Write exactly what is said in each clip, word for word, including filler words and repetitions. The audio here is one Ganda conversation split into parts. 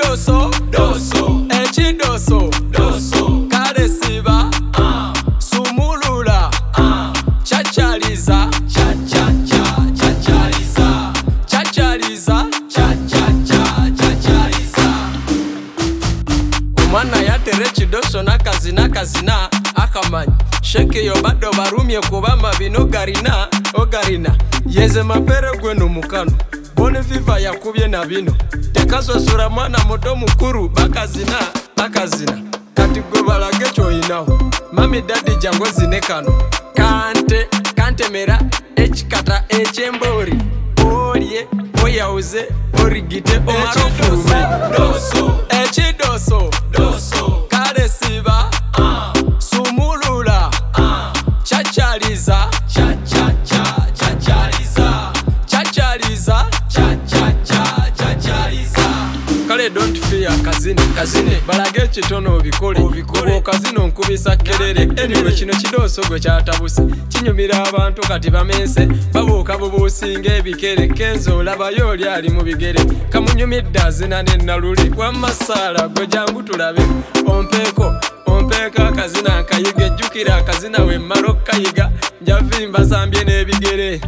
Echidoso, doso, echidoso, doso, karesiba, uh, sumulula, uh, chachaliza, cha cha cha, chachaliza, chachaliza, cha cha cha, chachaliza. Umwana yatere chidoso nakazina kazina akamanyi sheke yo bado barumye kubama bino garina ogarina yeze mapere gwe no mukano bone viva yakubye na bino tekazosura mwana muto mukuru bakazina bakazina kati gwe balage kyoyinaho mami dadi jango zine kano kante kante mera echikata echembori olye oyauze origite omarofume doso echidoso doso karesiba uh, sumulula uh, chachaliza cha cha cha chachaliza chachaliza cha cha cha chachaliza. Kale don't fear kazini kazini balage chitono obikole obikole kazino nkubisa kerere anyway kino kidoso gwe kyatabuse kinyumira abantu kati bamense babuka bubusinga ebikere kenzo labayo oli ali mu bigere kamunyumidda zina n'ennaluli wammasala gwe jangu tulabe ompeko ompeka kazina kayiga jukira kazina we maro kayiga njavimba zambye n'ebigere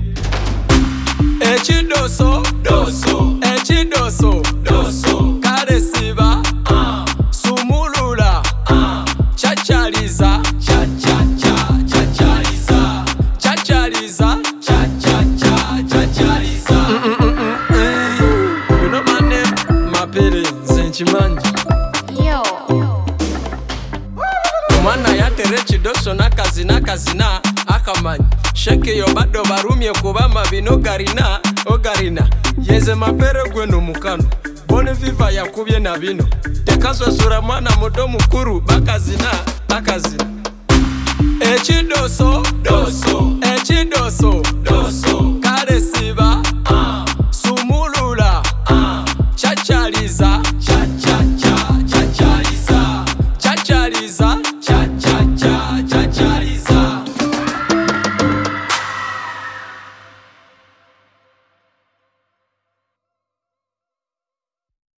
echidoso doso echidoso doso karesiba uh, sumulula uh, chachaliza cha cha cha chachaliza chachaliza cha cha cha chachaliza. You know my name mapere zenchimanji yo mwana yatere chidoso nakazina kazina akamanyi sheke yo bado barumye kubama bino garina ogarina yeze mapere gwe no mukano bone viva yakubye na bino tekazosura mwana muto mukuru bakazina bakazina echidoso doso echidoso doso